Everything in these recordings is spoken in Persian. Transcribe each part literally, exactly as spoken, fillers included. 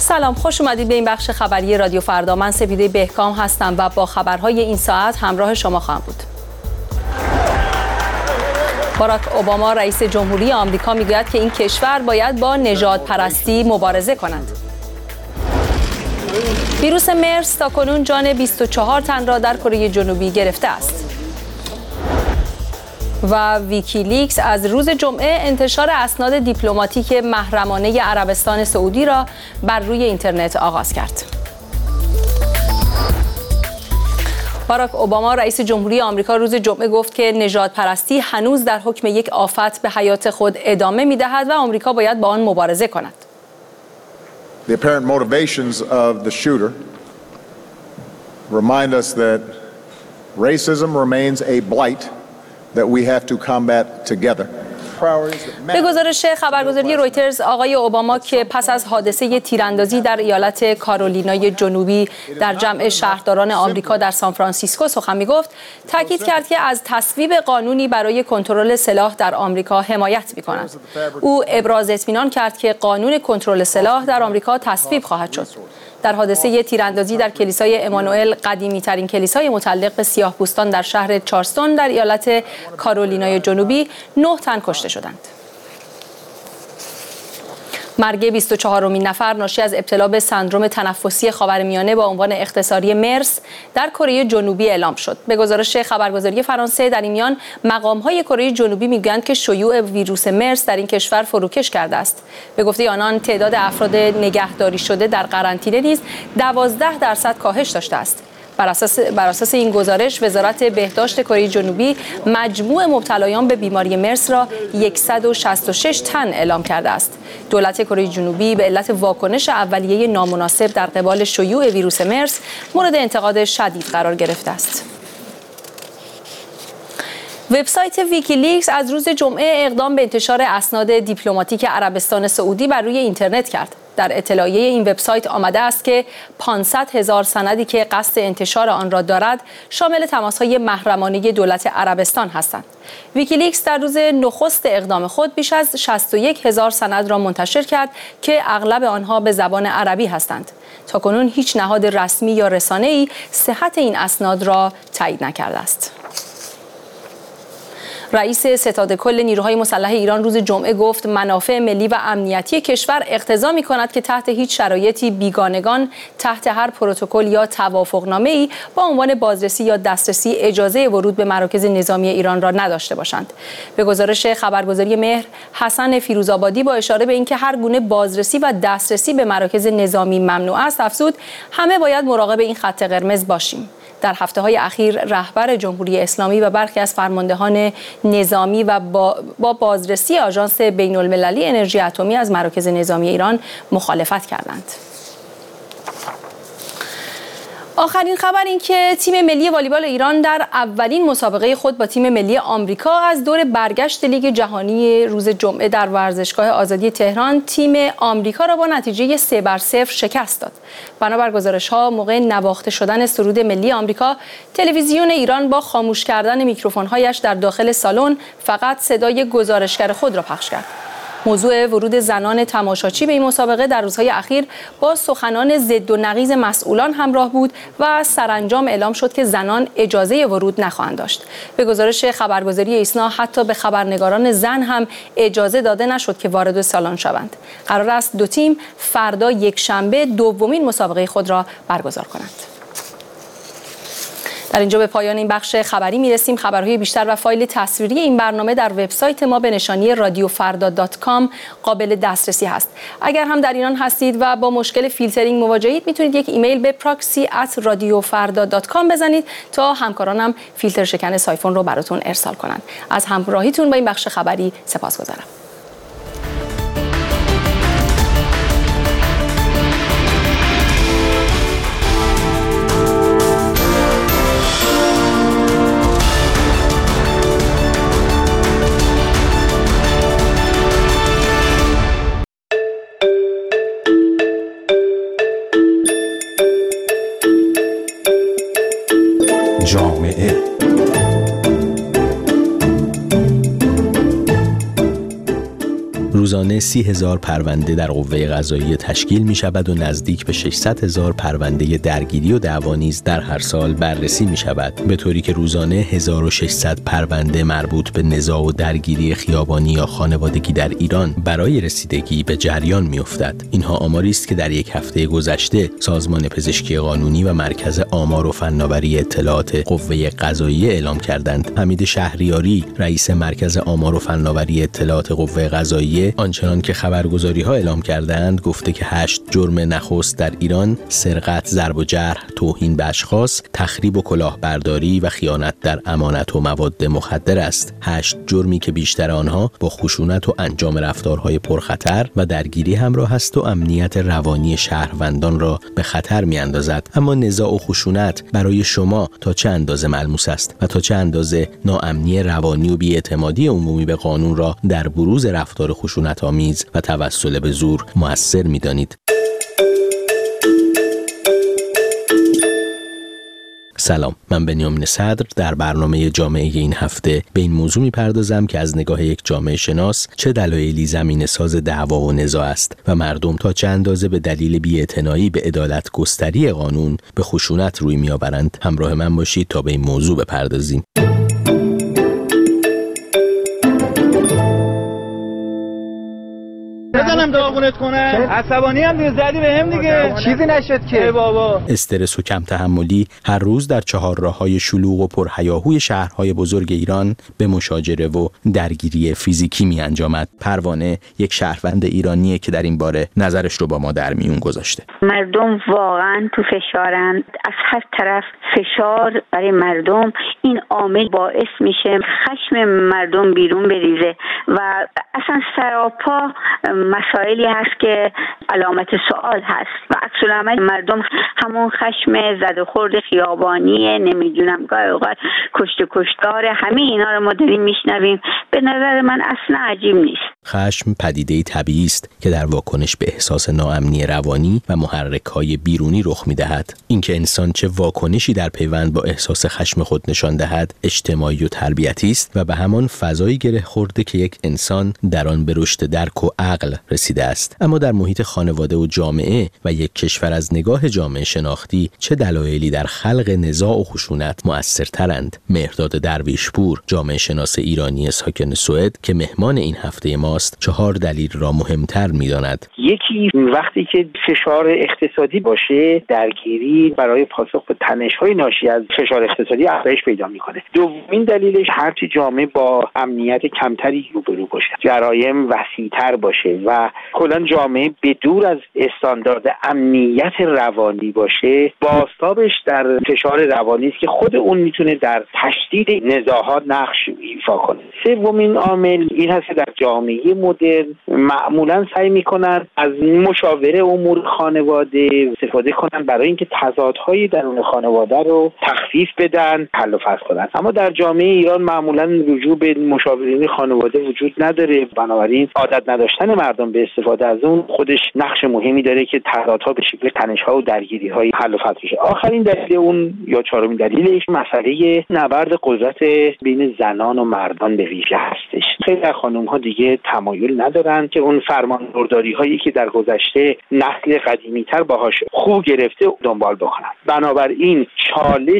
سلام، خوش اومدید به این بخش خبری رادیو فردا. من سپیده بهکام هستم و با خبرهای این ساعت همراه شما خواهم بود. باراک اوباما رئیس جمهوری آمریکا میگوید که این کشور باید با نژادپرستی مبارزه کند. ویروس مرس تاکنون جان بیست و چهار تن را در کره جنوبی گرفته است. و ویکیلیکس از روز جمعه انتشار اسناد دیپلماتیک محرمانه عربستان سعودی را بر روی اینترنت آغاز کرد. باراک اوباما رئیس جمهوری آمریکا روز جمعه گفت که نژادپرستی هنوز در حکم یک آفت به حیات خود ادامه می‌دهد و آمریکا باید با آن مبارزه کند. The apparent motivations of the shooter remind us that racism remains a blight that we have to combat together. به گزارش خبرگزاری رویترز، آقای اوباما که پس از حادثه تیراندازی در ایالت کارولینای جنوبی در جمع شهرداران آمریکا در سانفرانسیسکو سخن می‌گفت، تاکید کرد که از تصویب قانونی برای کنترل سلاح در آمریکا حمایت می‌کند. او ابراز اطمینان کرد که قانون کنترل سلاح در آمریکا تصویب خواهد شد. در حادثه تیراندازی در کلیسای امانوئل، قدیمی‌ترین کلیسای متعلق به سیاه‌پوستان در شهر چارلستون در ایالت کارولینای جنوبی، نه تن کشته شدند. مرگ بیست و چهارمین نفر ناشی از ابتلا به سندرم تنفسی خاورمیانه با عنوان اختصاری مرس در کره جنوبی اعلام شد. به گزارش خبرگزاری فرانسه، در این میان مقام‌های کره جنوبی میگویند که شیوع ویروس مرس در این کشور فروکش کرده است. به گفته آنان، تعداد افراد نگهداری شده در قرنطینه نیز دوازده درصد کاهش داشته است. بر اساس بر اساس این گزارش، وزارت بهداشت کره جنوبی مجموع مبتلایان به بیماری مرس را صد و شصت و شش تن اعلام کرده است. دولت کره جنوبی به علت واکنش اولیه نامناسب در قبال شیوع ویروس مرس مورد انتقاد شدید قرار گرفته است. وبسایت ویکیلیکس از روز جمعه اقدام به انتشار اسناد دیپلماتیک عربستان سعودی بر روی اینترنت کرد. در اطلاعیه این وبسایت آمده است که پانصد هزار سندی که قصد انتشار آن را دارد شامل تماس‌های محرمانه دولت عربستان هستند. ویکیلیکس در روز نخست اقدام خود بیش از شصت و یک هزار سند را منتشر کرد که اغلب آنها به زبان عربی هستند. تاکنون هیچ نهاد رسمی یا رسانه‌ای صحت این اسناد را تایید نکرده است. رئیس ستاد کل نیروهای مسلح ایران روز جمعه گفت منافع ملی و امنیتی کشور اقتضا می‌کند که تحت هیچ شرایطی بیگانگان تحت هر پروتکل یا توافقنامه‌ای با عنوان بازرسی یا دسترسی اجازه ورود به مراکز نظامی ایران را نداشته باشند. به گزارش خبرگزاری مهر، حسن فیروزآبادی با اشاره به اینکه هر گونه بازرسی و دسترسی به مراکز نظامی ممنوع است، افزود همه باید مراقب این خط قرمز باشیم. در هفته‌های اخیر رهبر جمهوری اسلامی و برخی از فرماندهان نظامی و با, با بازرسی آژانس بین‌المللی انرژی اتمی از مراکز نظامی ایران مخالفت کردند. آخرین خبر این که تیم ملی والیبال ایران در اولین مسابقه خود با تیم ملی آمریکا از دور برگشت لیگ جهانی روز جمعه در ورزشگاه آزادی تهران تیم آمریکا را با نتیجه سه بر صفر شکست داد. بنابر گزارش‌ها، موقع نواخته شدن سرود ملی آمریکا، تلویزیون ایران با خاموش کردن میکروفون‌هایش در داخل سالن فقط صدای گزارشگر خود را پخش کرد. موضوع ورود زنان تماشاچی به این مسابقه در روزهای اخیر با سخنان ضد و نقیض مسئولان همراه بود و سرانجام اعلام شد که زنان اجازه ورود نخواهند داشت. به گزارش خبرگزاری ایسنا، حتی به خبرنگاران زن هم اجازه داده نشد که وارد سالن شوند. قرار است دو تیم فردا یک شنبه دومین مسابقه خود را برگزار کنند. در اینجا به پایان این بخش خبری میرسیم. خبرهای بیشتر و فایل تصویری این برنامه در وبسایت ما به نشانی رادیو فردا دات کام قابل دسترسی هست. اگر هم در ایران هستید و با مشکل فیلترینگ مواجهید، میتونید یک ایمیل به پراکسی ات رادیو فردا دات کام بزنید تا همکارانم فیلتر شکن سایفون رو براتون ارسال کنند. از همراهیتون با این بخش خبری سپاسگزارم. جامعه روزانه سی هزار پرونده در قوه قضاییه تشکیل می شود و نزدیک به ششصد هزار پرونده درگیری و دعوا نیز در هر سال بررسی می شود، به طوری که روزانه هزار و ششصد پرونده مربوط به نزاع و درگیری خیابانی یا خانوادگی در ایران برای رسیدگی به جریان می افتد. اینها آماری است که در یک هفته گذشته سازمان پزشکی قانونی و مرکز آمار و فناوری اطلاعات قوه قضاییه اعلام کردند. حمید شهریاری، رئیس مرکز آمار و فناوری اطلاعات قوه قضاییه، آنچنان که خبرگزاری‌ها اعلام کردند گفته که هشت جرم نخست در ایران سرقت، ضرب و جرح، توهین به اشخاص، تخریب و کلاهبرداری و خیانت در امانت و مواد مخدر است. هشت جرمی که بیشتر آنها با خشونت و انجام رفتارهای پرخطر و درگیری همراه است و امنیت روانی شهروندان را به خطر می‌اندازد. اما نزاع و خشونت برای شما تا چه اندازه ملموس است و تا چه اندازه ناامنی روانی و بی‌اعتمادی عمومی به قانون را در بروز رفتار خشونت‌آمیز و توسل به زور مؤثر می‌دانید؟ سلام، من بنیامین صدر در برنامه جامعه این هفته به این موضوع می‌پردازم که از نگاه یک جامعه شناس چه دلایلی زمینه ساز دعوا و نزاع است و مردم تا چه اندازه به دلیل بی‌اعتنایی به عدالت گستری قانون به خشونت روی می‌آورند. همراه من باشید تا به این موضوع بپردازیم. بزنم داغونت کنم. عصبانی هم دیگه زدی بهم دیگه. چیزی نشد که. ای بابا. استرس و کم تحملی هر روز در چهارراه‌های شلوغ و پرهیاهوی شهرهای بزرگ ایران به مشاجره و درگیری فیزیکی می‌انجامد. پروانه یک شهروند ایرانیه که در این باره نظرش رو با ما در میون گذاشته. مردم واقعا تو فشارن، از هر طرف فشار برای مردم. این عامل باعث میشه خشم مردم بیرون بریزه و اصلا سراپا مسائلی هست که علامت سوال هست و عکس العمل مردم همون خشم زد و خورد خیابانیه، نمیدونم گاهی اوقات کشت کشتاره، همه اینا رو ما داریم میشنویم. به نظر من اصلا عجیب نیست. خشم پدیده‌ای طبیعی است که در واکنش به احساس ناامنی روانی و محرک‌های بیرونی رخ می‌دهد. اینکه انسان چه واکنشی در پیوند با احساس خشم خود نشان دهد، اجتماعی و تربیتی است و به همان فضایی گره خورده که یک انسان در آن به رشد درک و عقل رسیده است. اما در محیط خانواده و جامعه و یک کشور از نگاه جامعه شناختی چه دلایلی در خلق نزاع و خشونت مؤثرترند؟ مهرداد درویشپور، جامعه شناس ایرانی ساکن سوئد که مهمان این هفته ماست، چهار دلیل را مهمتر می‌داند. یکی وقتی که فشار اقتصادی باشه، درگیری برای پاسخ به تنش‌های ناشی از فشار اقتصادی افزایش پیدا می‌کنه. دومین دلیلش هرچی جامعه با امنیت کمتری روبرو باشه، جرایم وسیع‌تر باشه و کلاً جامعه بدور از استاندارد امنیت روانی باشه، بازتابش در فشار روانی است که خود اون میتونه در تشدید نزاعات نقش ایفا کنه. سومین عامل این هست که در جامعه مدرن معمولاً سعی میکنن از مشاوره امور خانواده استفاده کنن برای اینکه تضادهای درون خانواده رو تخفیف بدن، حل و فصل کنن. اما در جامعه ایران معمولاً رجوع به مشاورین خانواده وجود نداره، بنابراین عادت نداشتن مردم به استفاده از اون خودش نقش مهمی داره که تضادها به شکل تنش‌ها و درگیری‌های حل و فصل بشه. آخرین دلیل اون یا چهارمین دلیلش مسئله نبرد قدرت بین زنان و مردان به ویژه هستش. خیلی از خانم‌ها دیگه تمایل ندارن که اون فرمانبرداری‌هایی که در گذشته نسل قدیمی‌تر باهاش خوب گرفته دنبال بکنن. بنابراین چالش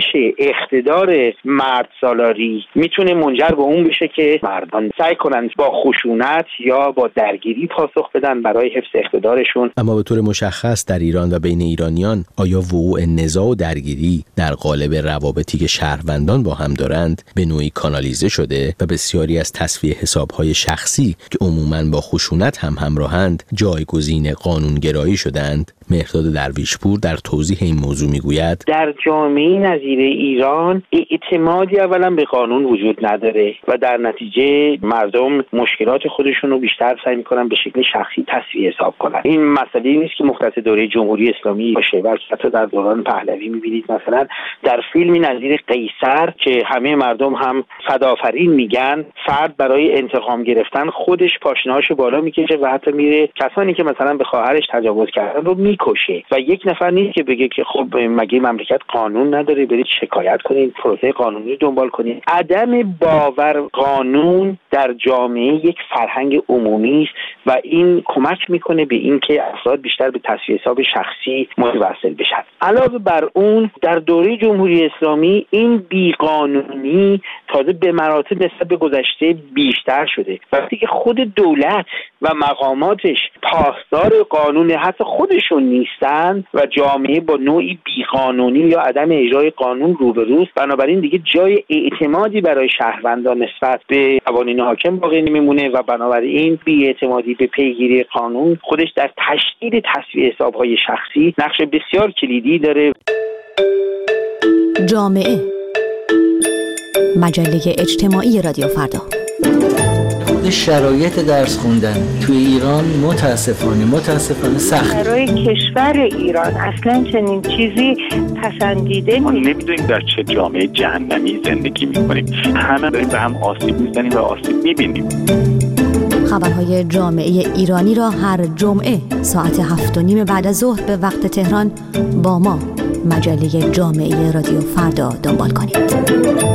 اقتدار مرد سالاری میتونه منجر به اون بشه که مردان سعی کنن با خشونت یا با درگیری پاسخ بدن برای حفظ اقتدارشون. اما به طور مشخص در ایران و بین ایرانیان آیا وقوع نزاع و درگیری در قالب روابطی که شهروندان با هم دارند به نوعی کانالیزه شده و بسیاری از تصفیه حساب‌های شخصی که عموماً با خشونت هم همراهند جایگزین قانونگرایی شدند؟ مهرداد درویشپور در توضیح این موضوع میگوید در جامعه نظیر ایران اعتمادی اولا به قانون وجود نداره و در نتیجه مردم مشکلات خودشون رو بیشتر سعی میکنن به شکل شخصی تصفیه حساب کنن. این مسئله نیست که مختص دوره جمهوری اسلامی باشه، بلکه حتی در دوران پهلوی میبینید مثلا در فیلمی نظیر قیصر که همه مردم هم فدافرین میگن، فرد برای انتقام گرفتن خودش پاشنهاشو بالا میکشه و حتی میره کسانی که مثلا به خواهرش تجاوز کردن رو می میکشه و یک نفر نیست که بگه که خب مگه مملکت قانون نداره، برید شکایت کنید، پروسه قانونی دنبال کنید. عدم باور قانون در جامعه یک فرهنگ عمومی است و این کمک میکنه به اینکه افراد بیشتر به تصفیه حساب شخصی متوسل بشن. علاوه بر اون در دوره جمهوری اسلامی این بیقانونی تازه به مراتب نسبت به گذشته بیشتر شده. وقتی که خود دولت و مقاماتش پاسدار قانون حتی خودشون نیستن و جامعه با نوعی بیقانونی یا عدم اجرای قانون روبروست، بنابراین دیگه جای اعتمادی برای شهروندان نسبت به قوانین حاکم باقی نمیمونه و بنابراین بی‌اعتمادی به پیگیری قانون خودش در تشدید تصفیه حساب‌های شخصی نقش بسیار کلیدی داره. جامعه، مجله اجتماعی رادیو فردا. شرایط درس خوندن توی ایران متاسفانه متاسفانه سخت. برای کشور ایران اصلا چنین چیزی پسندیده ما نمیدونیم در چه جامعه جهنمی زندگی میکنیم. همه داریم به هم آسیب میزنیم و آسیب میبینیم. خبرهای جامعه ایرانی را هر جمعه ساعت هفت و نیم بعد از ظهر به وقت تهران با ما مجله جامعه رادیو فردا دنبال کنید.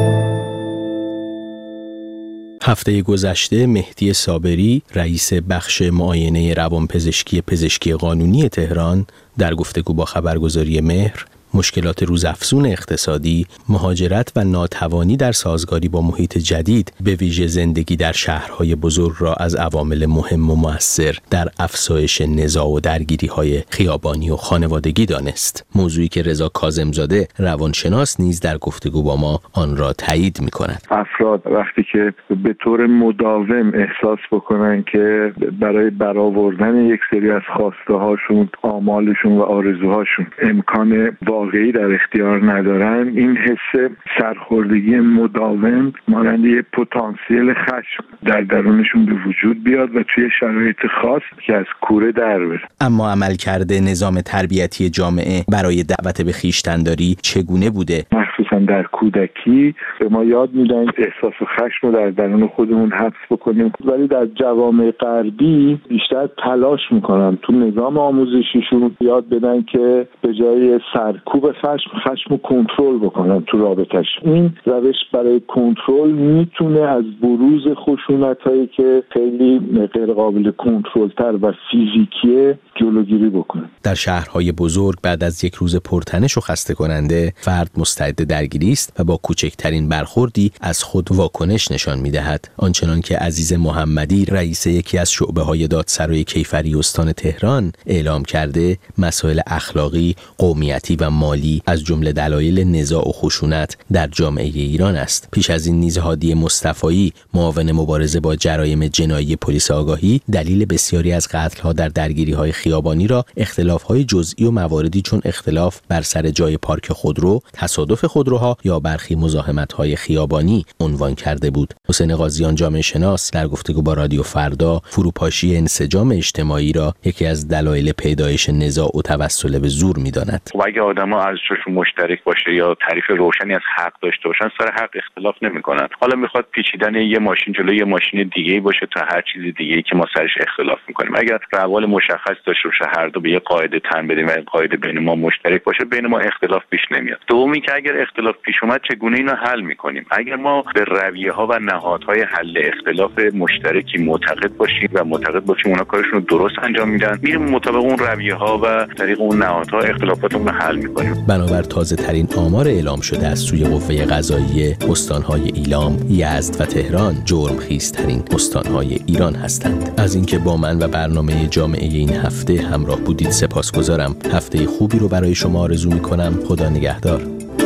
هفته گذشته مهدی صابری رئیس بخش معاینه روانپزشکی پزشکی قانونی تهران در گفتگو با خبرگزاری مهر مشکلات روزافزون اقتصادی، مهاجرت و ناتوانی در سازگاری با محیط جدید به ویژه زندگی در شهرهای بزرگ را از عوامل مهم و مؤثر در افزایش نزاع و درگیری‌های خیابانی و خانوادگی دانست. موضوعی که رضا کاظمزاده روانشناس نیز در گفتگو با ما آن را تایید می‌کند. افراد وقتی که به طور مداوم احساس بکنن که برای برآوردن یک سری از خواسته‌هاشون، آمالشون و آرزوهاشون امکان واقعی در اختیار ندارن، این حس سرخوردگی مداوم مانند یک پتانسیل خشم در درونشون به وجود بیاد و توی شرایط خاص که از کوره در بره. اما عملکرد نظام تربیتی جامعه برای دعوت به خویشتن‌داری چگونه بوده؟ مخصوصا در کودکی به ما یاد میدن احساس خشم رو در درون خودمون حبس بکنیم، ولی در جوامع غربی بیشتر تلاش میکنن تو نظام آموزشیشون یاد بدن که به جای سرکوب خشم خشم رو کنترل بکنن تو رابطش. این روش برای کنترل میتونه از بروز خشونتایی که خیلی غیر قابل کنترل تر و فیزیکیه جلوگیری بکنه. در شهرهای بزرگ بعد از یک روز پرتنش و خسته کننده فرد مستعد درگیری است و با کوچکترین برخوردی از خود واکنش نشان میدهد. آنچنان که عزیز محمدی رئیس یکی از شعبه‌های دادسرای کیفری استان تهران اعلام کرده، مسائل اخلاقی، قومیتی و مالی از جمله دلایل نزاع و خشونت در جامعه ایران است. پیش از این نیز هادی مصطفایی معاون مبارزه با جرایم جنایی پلیس آگاهی دلیل بسیاری از قتل‌ها در درگیری‌های خیابانی را اختلاف‌های جزئی و مواردی چون اختلاف بر سر جای پارک خودرو، تصادف خودروها یا برخی مزاحمت‌های خیابانی عنوان کرده بود. حسین قاضیان جامعه شناس در گفتگو با رادیو فردا فروپاشی انسجام اجتماعی را یکی از دلایل پیدایش نزاع و توسل به زور می‌داند. و اگه آدم‌ها ارزششون مشترک باشه یا تعریف روشنی از حق داشته باشن، سر حق اختلاف نمی‌کنن. حالا میخواد پیچیدن یه ماشین جلوی یه ماشین دیگه‌ای باشه تا هر چیز دیگه‌ای که ما سرش اختلاف می‌کنیم. اگر روال مشخص داشته باشه، هر دو به یه قاعده تن بدیم و این قاعده بین ما مشترک باشه، بین ما اختلاف پیش نمیاد. دومی که اگر اختلاف پیش اومد چگونه اینو حل می‌کنیم؟ اگر ما به رویه‌ها و نهادهای حل اختلاف مشترکی معتقد باشیم و معتقد باشیم اونا کارشون رو درست انجام میدن، میریم مطابق اون رویه‌ها و طریق اون نهادها اختلافاتمون رو حل می‌کنیم. بنابر تازه ترین آمار اعلام شده از سوی قوه قضاییه، استان‌های ایلام، یزد و تهران جرمخیزترین استان‌های ایران هستند. از اینکه با من و برنامه جامعه این هفته همراه بودید سپاسگزارم. هفته خوبی رو برای شما آرزو می‌کنم. خدا نگهدار.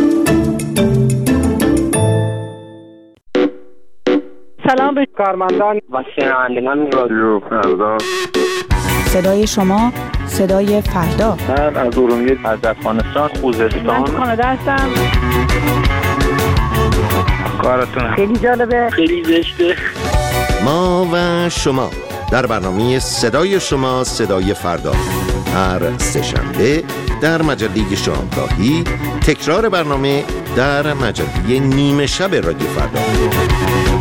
سلام به کارمندان و شنوندگان رادیو فردا. صدای شما، صدای فردا. من از ارومیه، از افغانستان، خوزستان. من کانادا هستم. کارتون خیلی جالبه، خیلی زشته. ما و شما در برنامه صدای شما، صدای فردا، هر سه‌شنبه در مجله شامگاهی، تکرار برنامه در مجله نیمه شب رادیو فردا.